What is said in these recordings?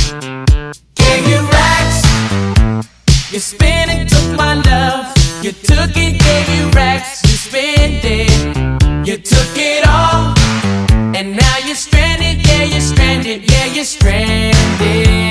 Gave you racks, you spent it, took my love. You took it, gave you racks, you spent it. You took it all, and now you're stranded. Yeah, you're stranded. Yeah, you're stranded.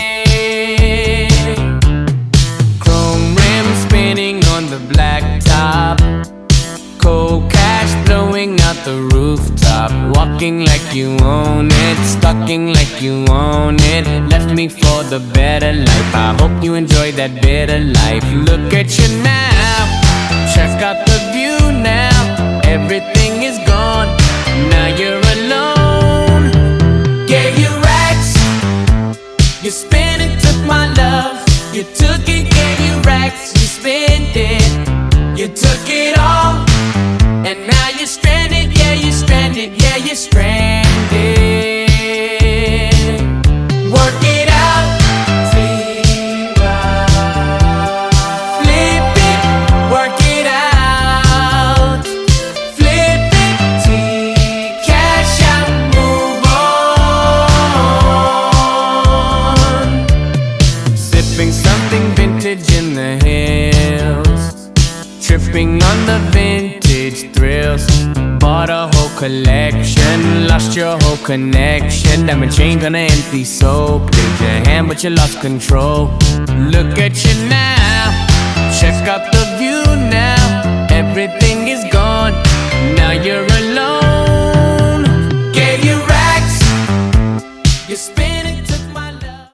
Chrome rims spinning on the blacktop. Cold cash blowing out the rooftop. Walking like you own it, stalking like you own it. Left me for the better life. I hope you enjoy that better life. Look at you now, check out the view now. Everything is gone, now you're alone. Gave you racks, you spent it, took my love. You took it, gave you racks, you spent it. You took it all, and now you're stranded. Yeah, you're stranded. Yeah, you're stranded. Work it out, flip it, work it out, flip it, cash out, move on. Sipping something vintage in the hills, tripping on the vintage thrills. Bought a whole collection, lost your whole connection. Diamond chain on an empty soul. Played your hand but you lost control. Look at you now, check out the view now. Everything